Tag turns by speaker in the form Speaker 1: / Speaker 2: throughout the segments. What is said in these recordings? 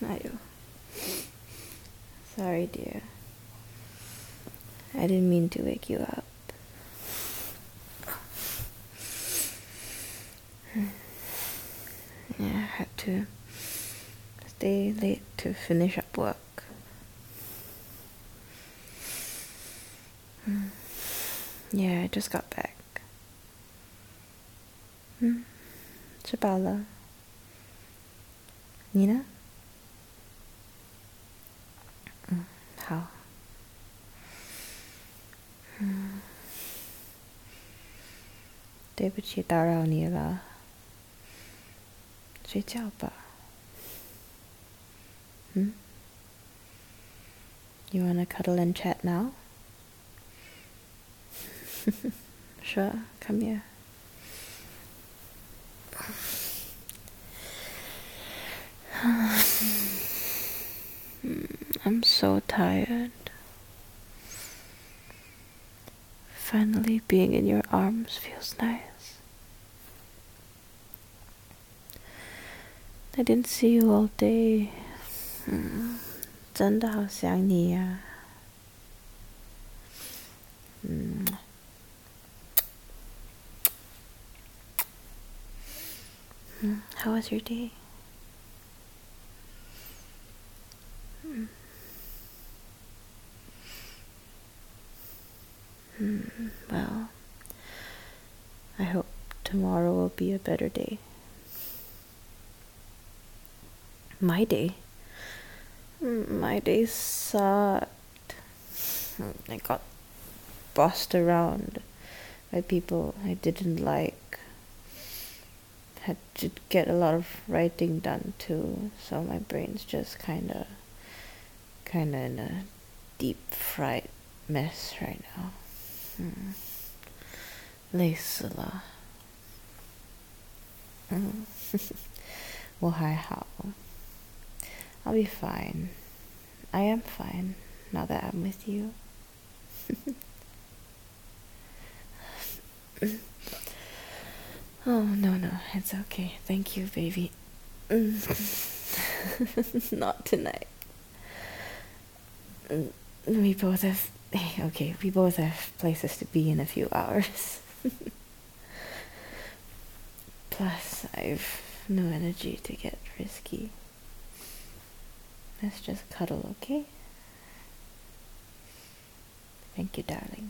Speaker 1: Ayo. Sorry, dear. I didn't mean to wake you up. Yeah, I had to stay late to finish up work. Yeah, I just got back. 吃饱了。你呢？好。对不起，打扰你了。睡觉吧。You wanna cuddle and chat now? Sure, come here. I'm so tired. Finally being in your arms feels nice. I didn't see you all day. 真的好想你呀。How was your day? Well, I hope tomorrow will be a better day. My day? My day sucked. I got bossed around by people I didn't like. Had to get a lot of writing done too, so my brain's just kinda in a deep fried mess right now. 累死了。我还好。I'll be fine. I am fine now that I'm with you. Oh, no, it's okay. Thank you, baby. Not tonight. We both have places to be in a few hours. Plus, I've no energy to get risky. Let's just cuddle, okay? Thank you, darling.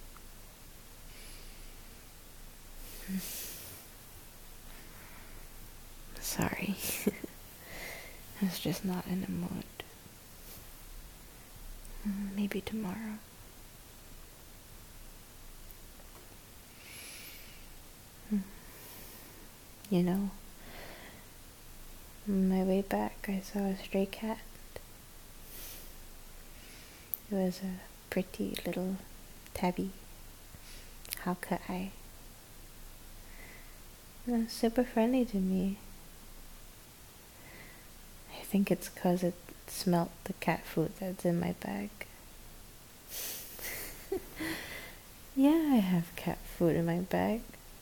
Speaker 1: Sorry. I was just not in the mood. Maybe tomorrow. You know, on my way back I saw a stray cat. It was a pretty little tabby. How could I? It was super friendly to me. I think it's 'cause it smelt the cat food that's in my bag. Yeah, I have cat food in my bag.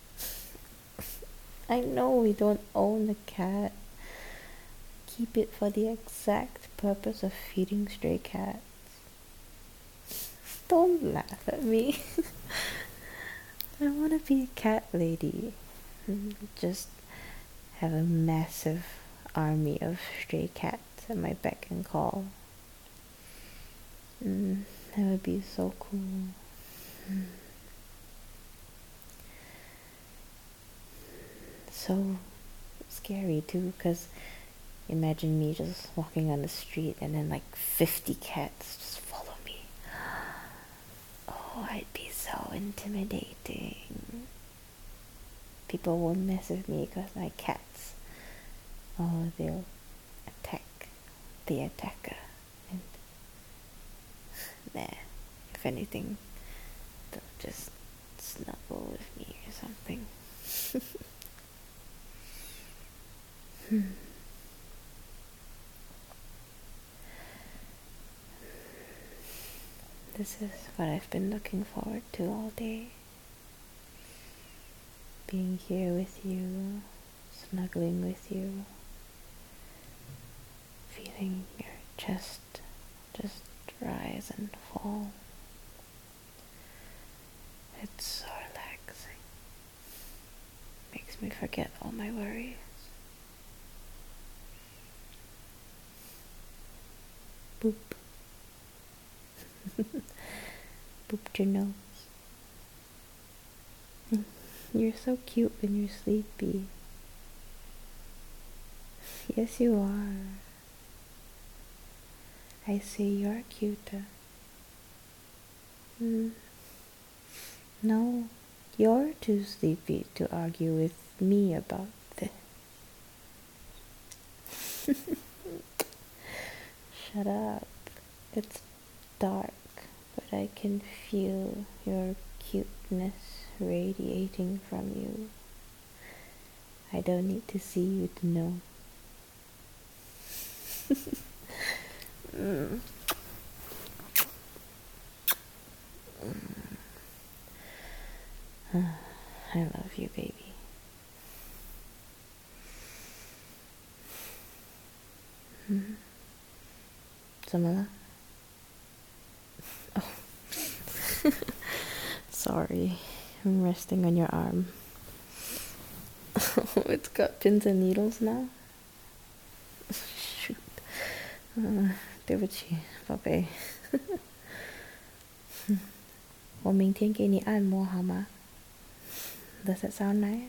Speaker 1: I know we don't own the cat. Keep it for the exact purpose of feeding stray cats. Don't laugh at me. I want to be a cat lady. Just have a massive army of stray cats at my beck and call. That would be so cool. So scary too, because imagine me just walking on the street and then like 50 cats just follow me. Oh, I'd be so intimidating. People won't mess with me because my cats, they'll attack the attacker. And nah, if anything, they'll just snuggle with me or something. This is what I've been looking forward to all day. Being here with you, snuggling with you, feeling letting your chest just rise and fall. It's so relaxing. Makes me forget all my worries. Boop. Booped your nose. You're so cute when you're sleepy. Yes, you are. I say you're cuter. No, you're too sleepy to argue with me about this. Shut up. It's dark, but I can feel your cuteness radiating from you. I don't need to see you to know. I love you, baby. 怎么了? Oh. Sorry, I'm resting on your arm. It's got pins and needles now. Shoot. 对不起，宝贝。我明天给你按摩好吗? Does that sound nice?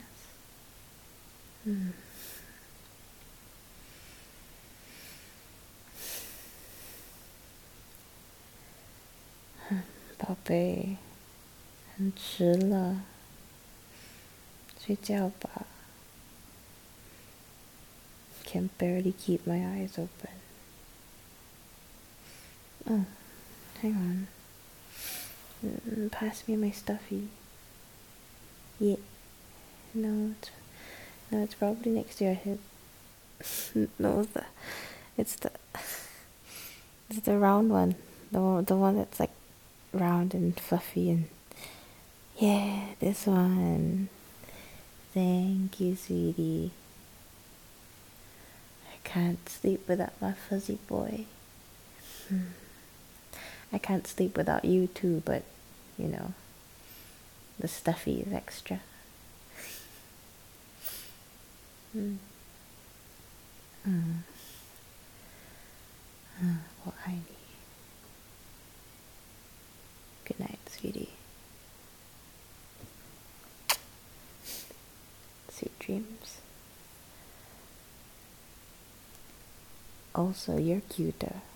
Speaker 1: 宝贝，很迟了，睡觉吧。Can barely keep my eyes open. Oh, hang on. Pass me my stuffy. Yeah. No, it's probably next to your hip. No, it's the round one. The one that's like round and fluffy and yeah, this one. Thank you, sweetie. I can't sleep without my fuzzy boy. I can't sleep without you too, but you know, the stuffy is extra. Well, I need. Good night, sweetie. Sweet dreams. Also, you're cuter.